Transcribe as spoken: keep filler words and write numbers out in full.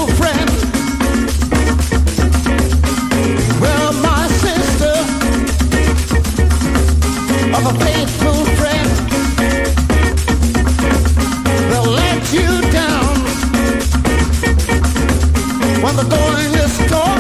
friend. Well, my sister, of a faithful friend, they'll let you down when the going is gone.